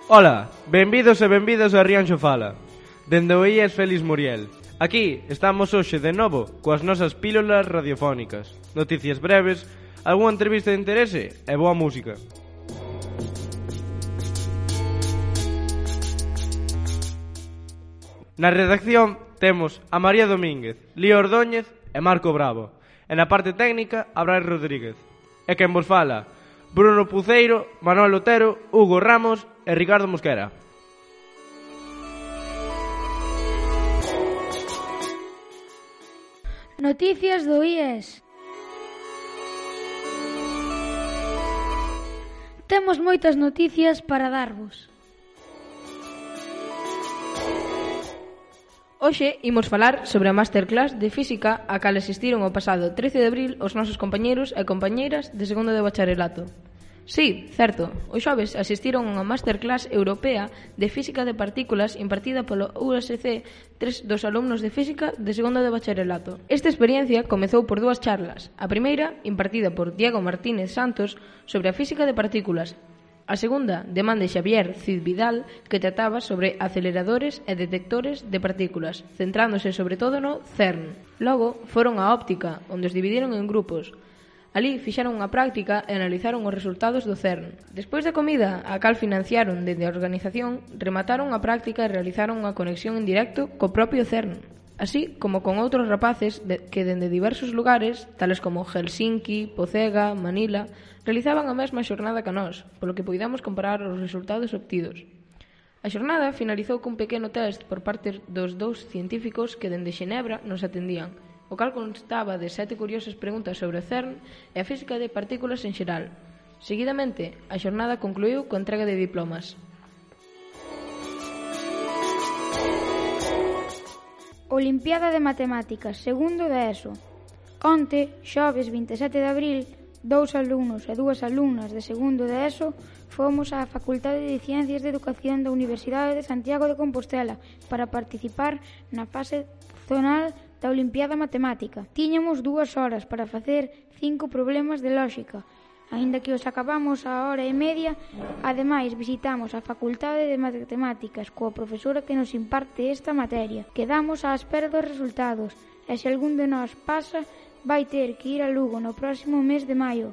Ola, benvidos e benvidas a Rianxo Fala. Dende o IES Félix Muriel. Aquí estamos hoxe de novo coas nosas pílulas radiofónicas, noticias breves, algunha entrevista de interese e boa música. Na redacción temos a María Domínguez, Lío Ordóñez e Marco Bravo. E na parte técnica, Abraham Rodríguez. E quen vos fala, Bruno Puceiro, Manuel Otero, Hugo Ramos e Ricardo Mosquera. Noticias do IES. Temos moitas noticias para darvos. Hoxe imos falar sobre a Masterclass de Física a cal asistiron o pasado 13 de abril os nosos compañeiros e compañeiras de segundo de bacharelato. Sí, certo, os xoves asistiron a unha Masterclass europea de Física de Partículas impartida polo USC 3 dos alumnos de Física de segundo de bacharelato. Esta experiencia comezou por dúas charlas. A primeira, impartida por Diego Martínez Santos, sobre a física de partículas. A segunda, de man de Xavier Cid Vidal, que trataba sobre aceleradores e detectores de partículas, centrándose sobre todo no CERN. Logo, foron á óptica, onde os dividiron en grupos. Alí fixeron unha práctica e analizaron os resultados do CERN. Despois da comida, a cal financiaron dende a organización, remataron a práctica e realizaron unha conexión en directo co propio CERN, así como con outros rapaces que dende diversos lugares, tales como Helsinki, Pocega, Manila, realizaban a mesma xornada que nós, polo que poidamos comparar os resultados obtidos. A xornada finalizou cun pequeno test por parte dos dous científicos que dende Xenebra nos atendían, o cal constaba de 7 curiosas preguntas sobre o CERN e a física de partículas en xeral. Seguidamente, a xornada concluíu coa entrega de diplomas. Olimpiada de Matemáticas, segundo de ESO. Onte, xoves 27 de abril, 2 alumnos e 2 alumnas de segundo de ESO fomos á Facultade de Ciencias de Educación da Universidade de Santiago de Compostela para participar na fase zonal da Olimpiada Matemática. Tiñamos 2 horas para facer 5 problemas de lóxica. Aínda que os acabamos a hora e media, ademais visitamos a Facultade de Matemáticas coa profesora que nos imparte esta materia. Quedamos á espera dos resultados e se algún de nós pasa, vai ter que ir a Lugo no próximo mes de maio.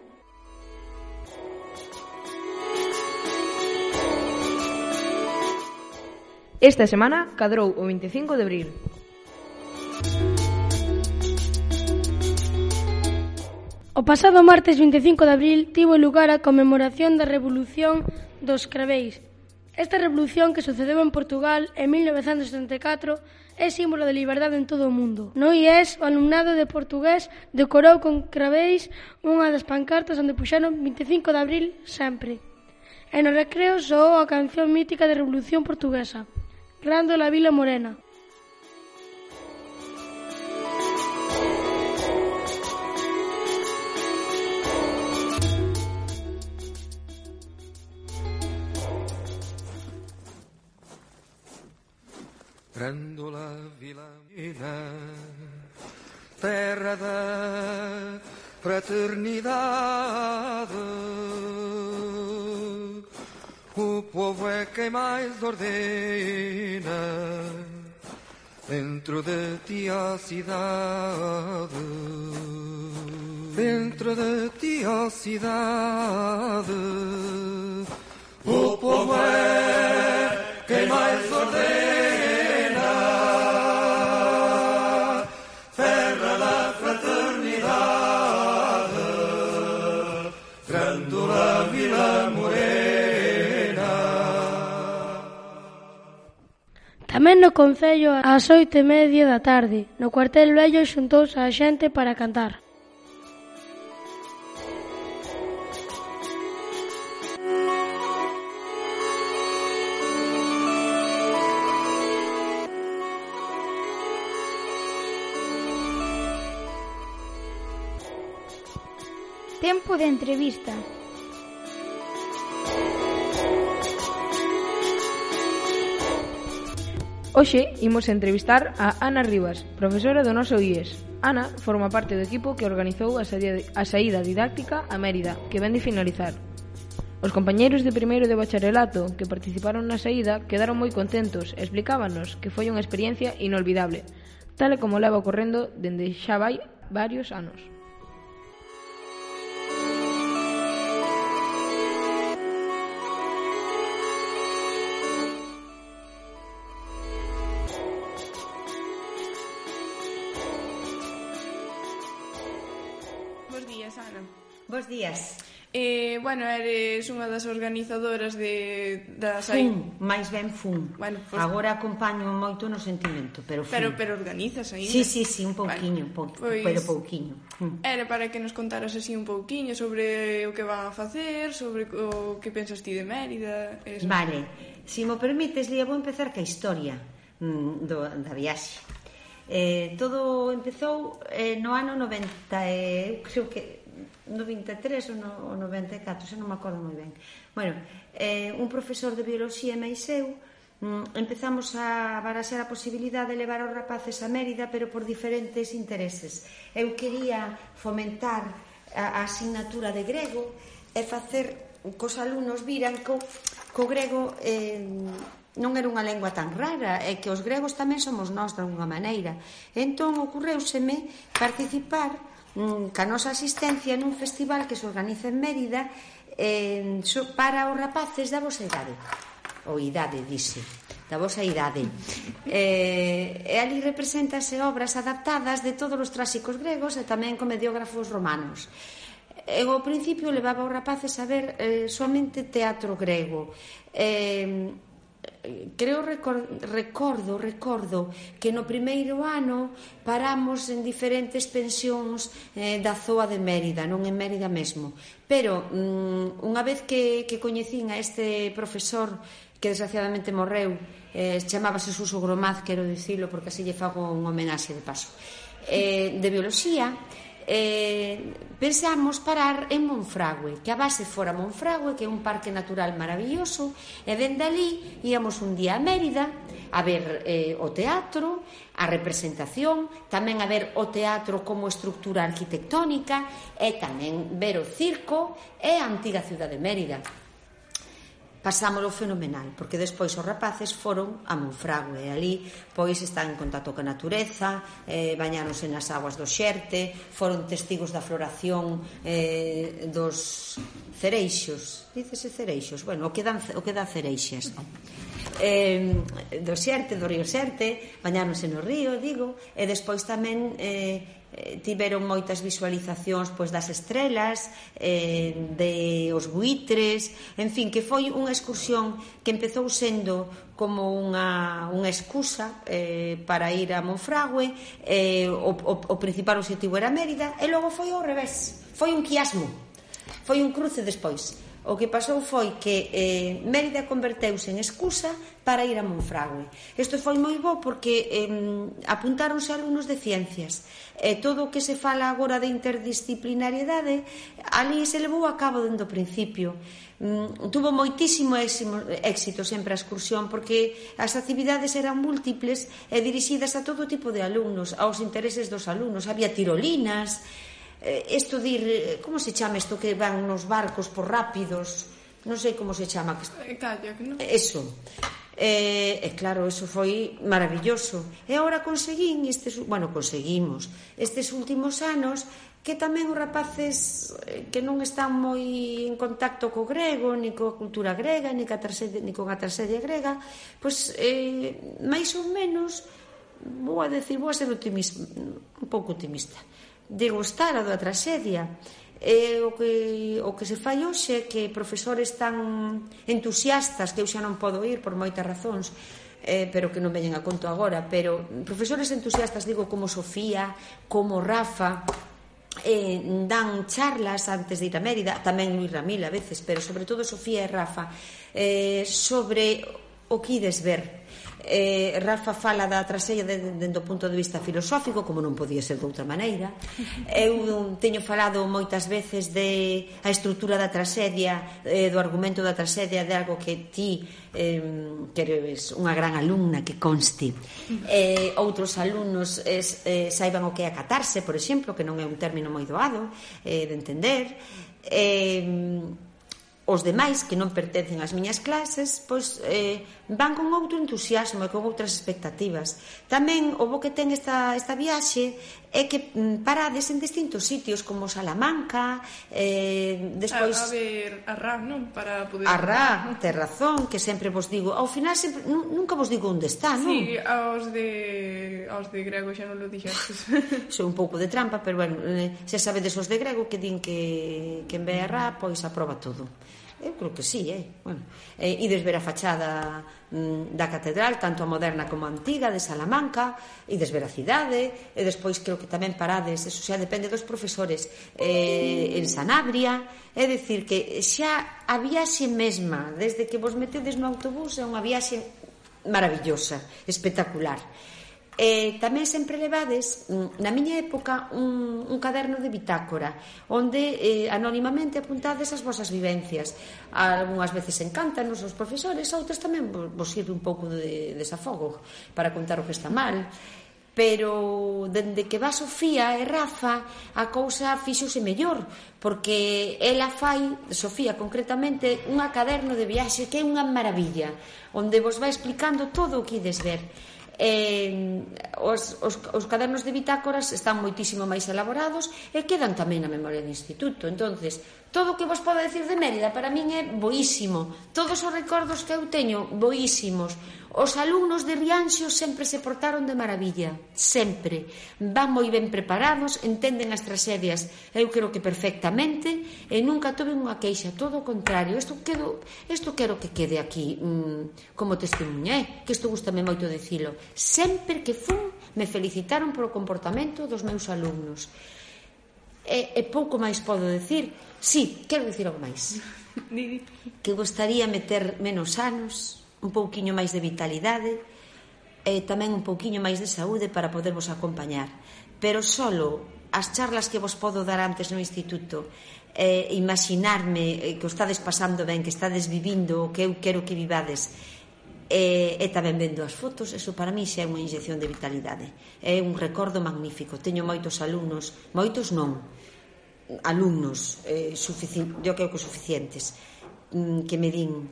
Esta semana cadrou o 25 de abril. O pasado martes 25 de abril tivo lugar a conmemoración da Revolución dos Craveis. Esta revolución que sucedeu en Portugal en 1974 é símbolo de liberdade en todo o mundo. No IES, o alumnado de portugués decorou con craveis unha das pancartas onde puxeron 25 de abril sempre. E no recreo soou a canción mítica de Revolución Portuguesa, Grándola Vila Morena. Grândola Vila Morena, terra da fraternidade, o povo é quem mais ordena dentro de ti a cidade, dentro de ti a cidade, o povo é quem mais ordena. Tamén no concello ás 8:30 da tarde, no cuartel vello xuntouse a xente para cantar. Tempo de entrevista. Hoxe imos entrevistar a Ana Rivas, profesora do noso IES. Ana forma parte do equipo que organizou a saída didáctica a Mérida, que ven de finalizar. Os compañeiros de primeiro de bacharelato que participaron na saída quedaron moi contentos e explicábanos que foi unha experiencia inolvidable, tal e como leva ocorrendo dende xa vai varios anos. Bos días, Ana. Bos días. Bueno, eres unha das organizadoras da saída. Máis ben fun. Bueno, pues, agora acompaño moito no sentimento, pero fun. Pero organizas aínda. Sí, un pouquiño, pero pouquiño. Era para que nos contaras así un pouquiño sobre o que van a facer, sobre o que pensas ti de Mérida. Eso. Vale, se mo permites, Lía, vou empezar ca historia da viaxe. Todo empezou no ano 90, creo que 93 ou 94, xa non me acordo moi ben. Bueno, un profesor de bioloxía máis eu empezamos a baraxar a posibilidade de levar os rapaces a Mérida, pero por diferentes intereses. Eu quería fomentar a asignatura de grego e facer cos alumnos viran que o grego non era unha lengua tan rara e que os gregos tamén somos nós de alguna maneira. Entón ocorreuseme participar ca nosa asistencia nun festival que se organiza en Mérida para os rapaces da vosa idade, ou idade, dice, da vosa idade, e ali represéntase obras adaptadas de todos os clásicos gregos e tamén comediógrafos romanos. Eu ao principio levaba os rapaces a ver somente teatro grego. Recordo que no primeiro ano paramos en diferentes pensións da zoa de Mérida, non en Mérida mesmo, pero unha vez que coñecín a este profesor que desgraciadamente morreu, chamábase Suso Gromaz, quero dicilo porque así lle fago un homenaxe de paso, de bioloxía, pensamos parar en Monfragüe, que a base fora Monfragüe, que é un parque natural maravilloso, e dende ali íamos un día a Mérida a ver o teatro, a representación, tamén a ver o teatro como estructura arquitectónica e tamén ver o circo e a antiga cidade de Mérida. Pasámoslo fenomenal, porque despois os rapaces foron a Monfragüe e ali pois están en contacto ca natureza, bañáronse nas aguas do Xerte, foron testigos da floración dos cereixos, dícese cereixos, bueno, o que dá cereixas, do Xerte, do río Xerte, bañáronse no río, digo, e despois tamén tiveron moitas visualizacións pois das estrelas, de os buitres, en fin, que foi unha excursión que empezou sendo como unha excusa para ir a Monfragüe, o principal objetivo era Mérida, e logo foi ao revés, foi un quiasmo, foi un cruce despois. O que pasou foi que Mérida converteuse en excusa para ir a Monfragüe. Isto foi moi bo porque apuntáronse alumnos de ciencias. Todo o que se fala agora de interdisciplinariedade, ali se levou a cabo dende o principio. Tuvo moitísimo éxito sempre a excursión porque as actividades eran múltiples e dirixidas a todo tipo de alumnos, aos intereses dos alumnos. Había tirolinas, isto dir, como se chama isto que van nos barcos por rápidos, non sei como se chama, kayak, non? Eso. Claro, eso foi maravilloso. E agora conseguimos estes últimos anos que tamén os rapaces que non están moi en contacto co grego, ni coa cultura grega, ni con a traxedia grega, pois máis ou menos vou a ser un pouco optimista de gostar a da traxedia. O que se fai hoxe é que profesores tan entusiastas, que eu xa non podo ir por moitas razóns, pero que non veñen a conto agora, pero profesores entusiastas, digo, como Sofía, como Rafa, dan charlas antes de ir a Mérida, tamén Luis Ramil a veces, pero sobre todo Sofía e Rafa, sobre o que ides ver. Rafa fala da traxedia dende o punto de vista filosófico, como non podía ser de outra maneira. Eu teño falado moitas veces de a estrutura da traxedia, do argumento da traxedia, de algo que ti que eres unha gran alumna, que conste, outros alumnos saiban o que é acatarse, por exemplo, que non é un término moi doado de entender. os demais que non pertencen ás miñas clases pois van con outro entusiasmo e con outras expectativas. Tamén o bo que ten esta viaxe é que parades en distintos sitios como Salamanca, despois a ver a RA, non? Para poder... A RA, ten razón, que sempre vos digo, ao final sempre, nunca vos digo onde está, non? Sí, aos de grego xa non lo dixestes. Sou un pouco de trampa, pero bueno, xa sabedes os de grego que din que en ve a RA pois aproba todo. Eu creo que sí, bueno, ides ver a fachada da catedral, tanto a moderna como a antiga de Salamanca, ides ver a cidade, e despois creo que tamén parades, eso xa depende dos profesores, en Sanabria. É dicir que xa a viaxe mesma, desde que vos metedes no autobús, é unha viaxe maravillosa, espectacular. Tamén sempre levades, na miña época, un caderno de bitácora onde anónimamente apuntades as vosas vivencias. Algúnas veces encántanos os profesores, outras tamén vos sirve un pouco de desafogo para contar o que está mal. Pero dende que va Sofía e Rafa a cousa fíxose mellor, porque ela fai, Sofía concretamente, unha caderno de viaxe que é unha maravilla, onde vos vai explicando todo o que ides ver. Os cadernos de bitácoras están moitísimo máis elaborados e quedan tamén na memoria do instituto. Entonces, todo o que vos podo decir de Mérida para min é boísimo, todos os recordos que eu teño boísimos. Os alumnos de Rianxo sempre se portaron de maravilla, sempre van moi ben preparados, entenden as tragedias, eu creo que perfectamente, e nunca tuve unha queixa, todo o contrario. Isto quero que quede aquí como testemunha, que isto gustame moito dicilo. Sempre que fun me felicitaron por o comportamento dos meus alumnos. E pouco máis podo decir. Sí, quero dicir algo máis, que gostaría meter menos anos, un pouquiño máis de vitalidade e tamén un pouquiño máis de saúde para podervos acompañar, pero solo as charlas que vos podo dar antes no instituto, imaginarme que o estades pasando ben, que estades vivindo o que eu quero que vivades, e tamén vendo as fotos, eso para mí xa é unha inyección de vitalidade, é un recordo magnífico. Teño moitos alumnos, moitos non, alumnos eu creo que suficientes, que me din,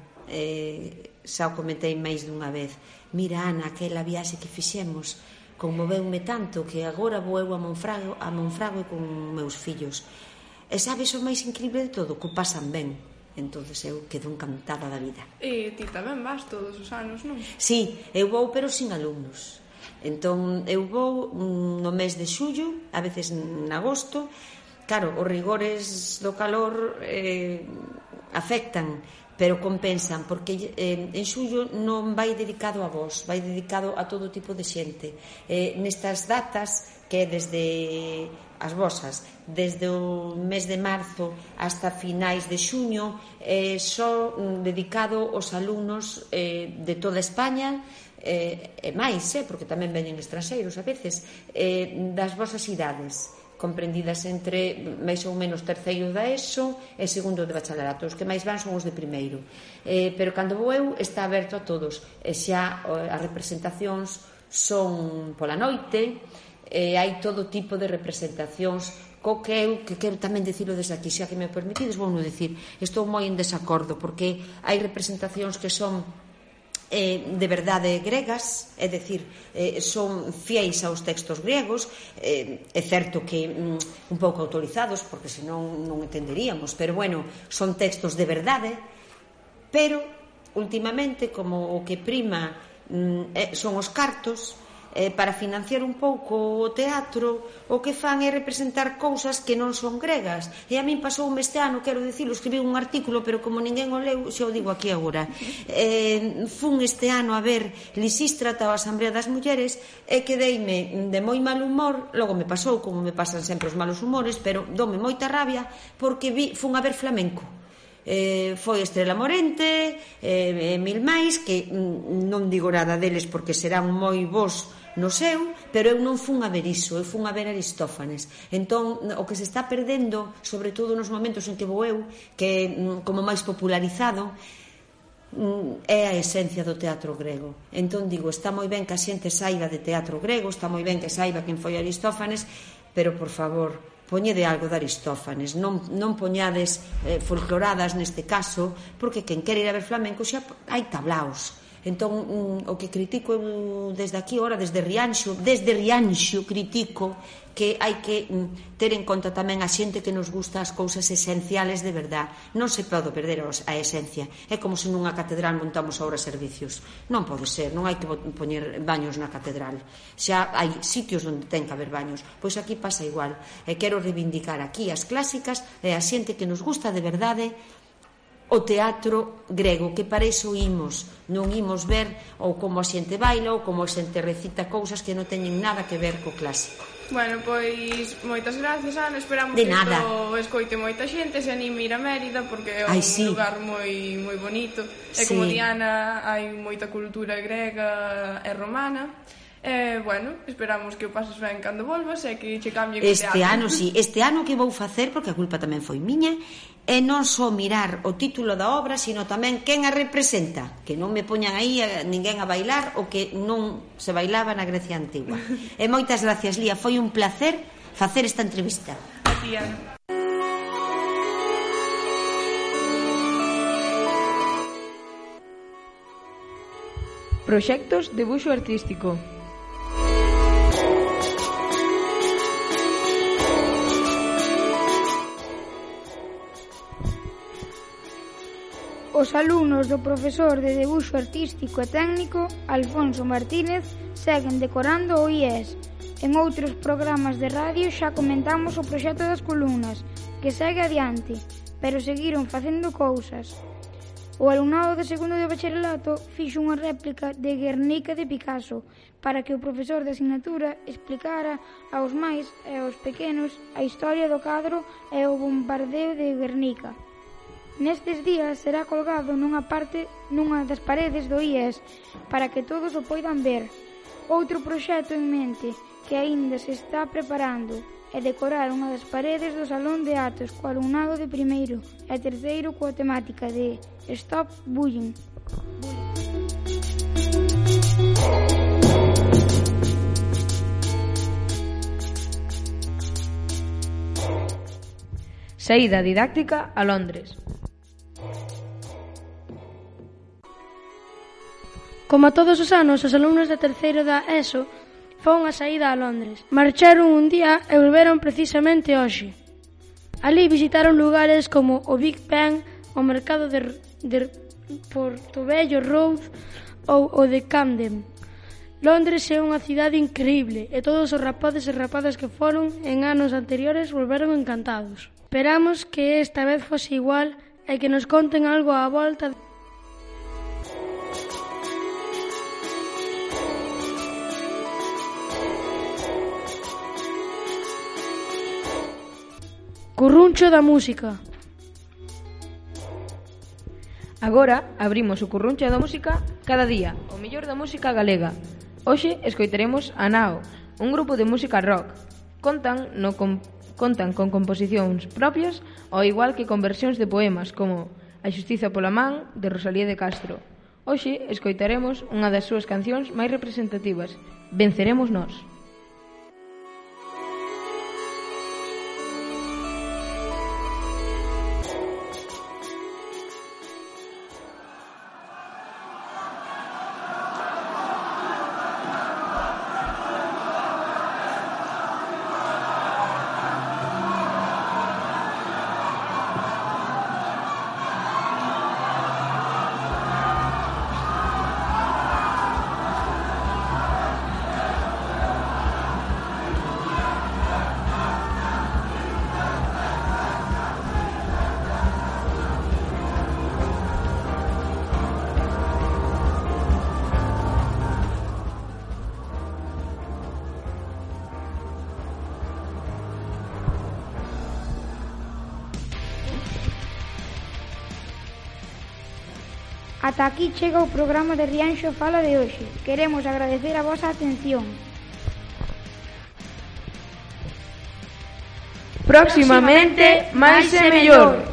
xa o comentei máis dunha vez, mira Ana, aquela viaxe que fixemos conmoveume tanto que agora vou eu a Monfragüe con meus fillos, e sabes o máis increíble de todo, que o pasan ben. Entonces eu quedo encantada da vida. E ti tamén vas todos os anos, non? Sí, eu vou pero sin alumnos. Entón eu vou no mes de xullo, a veces en agosto. Claro, os rigores do calor afectan, pero compensan, porque en xullo non vai dedicado a vos, vai dedicado a todo tipo de xente. Nestas datas, que é desde as vosas, desde o mes de marzo hasta finais de xuño, só dedicado aos alumnos de toda España, e máis, porque tamén veñen estranxeiros a veces, das vosas idades, comprendidas entre máis ou menos terceiro da ESO e segundo de bacharelato. Os que máis van son os de primeiro, pero cando vou eu está aberto a todos, e xa as representacións son pola noite, hai todo tipo de representacións, co que eu que quero tamén dicilo desde aquí, xa que me permitides, vou non dicir, estou moi en desacordo, porque hai representacións que son de verdade gregas, é dicir, son fiéis aos textos griegos, é certo que un pouco autorizados, porque senón non entenderíamos, pero bueno, son textos de verdade, pero últimamente como o que prima son os cartos, para financiar un pouco o teatro, o que fan é representar cousas que non son gregas. E a min pasoume este ano, quero dicilo, escribí un artículo, pero como ninguén o leu, xa o digo aquí agora. Fun este ano a ver Lisístrata, a Asamblea das Mulleres, e quedeime de moi mal humor, logo me pasou, como me pasan sempre os malos humores, pero dome moita rabia, porque fun a ver flamenco. Foi Estrela Morente, mil máis, que non digo nada deles porque serán moi bons no seu, pero eu non fun a ver iso, eu fun a ver Aristófanes. Entón, o que se está perdendo, sobre todo nos momentos en que vou eu, que como máis popularizado, é a esencia do teatro grego. Entón digo, está moi ben que a xente saiba de teatro grego, está moi ben que saiba quen foi Aristófanes, pero por favor, poñede algo de Aristófanes, non poñades folcloradas neste caso, porque quen quere ir a ver flamenco xa hai tablaos. Entón, o que critico desde aquí, ora, desde Rianxo critico que hai que ter en conta tamén a xente que nos gusta as cousas esenciales de verdad. Non se pode perder a esencia. É como se nunha catedral montamos ahora servicios. Non pode ser, non hai que poñer baños na catedral. Xa hai sitios onde ten que haber baños. Pois aquí pasa igual. E quero reivindicar aquí as clásicas e a xente que nos gusta de verdade o teatro grego, que para iso imos, non imos ver ou como a xente baila ou como a xente recita cousas que non teñen nada que ver co clásico. Bueno, pois moitas gracias, Ana. Esperamos que isto escoite moita xente, se anime ir a Mérida, porque é un lugar moi bonito. E como Diana, hai moita cultura grega e romana. Bueno, esperamos que o pases ben cando volvas e que che cambie o teatro. Este ano que vou facer, porque a culpa tamén foi miña, é non só mirar o título da obra, sino tamén quen a representa, que non me poñan aí ninguén a bailar o que non se bailaba na Grecia antigua. E moitas gracias, Lía, foi un placer facer esta entrevista. A ti, Ana. Proxectos de buxo artístico. Os alumnos do profesor de debuxo artístico e técnico Alfonso Martínez seguen decorando o IES. En outros programas de radio xa comentamos o proxecto das columnas, que segue adiante, pero seguiron facendo cousas. O alumnado de segundo de bacharelato fixo unha réplica de Guernica de Picasso para que o profesor de asignatura explicara aos máis e aos pequenos a historia do cadro e o bombardeo de Guernica. Nestes días será colgado nunha das paredes do IES para que todos o poidan ver. Outro proxecto en mente que aínda se está preparando é decorar unha das paredes do salón de actos co alumnado de primeiro e terceiro coa temática de Stop Bullying. Saída didáctica a Londres. Como todos os anos, os alumnos de terceiro da ESO fon a saída a Londres. Marcharon un día e volveron precisamente hoxe. Ali visitaron lugares como o Big Ben, o mercado de Portobello Road ou o de Camden. Londres é unha cidade increíble e todos os rapaces e rapadas que foron en anos anteriores volveron encantados. Esperamos que esta vez fose igual e que nos conten algo á volta. Curruncho da música. Agora abrimos o curruncho da música cada día, o mellor da música galega. Hoxe escoitaremos a Nao, un grupo de música rock. Contan con composicións propias, ao igual que con versións de poemas como A xustiza pola man, de Rosalía de Castro. Hoxe escoitaremos unha das súas cancións máis representativas, Venceremos nós. Ata aquí chega o programa de Rianxo Fala de hoxe. Queremos agradecer a vosa atención. Próximamente, máis e mellor.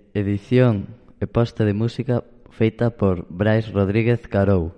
edición e posta de música feita por Brais Rodríguez Carou.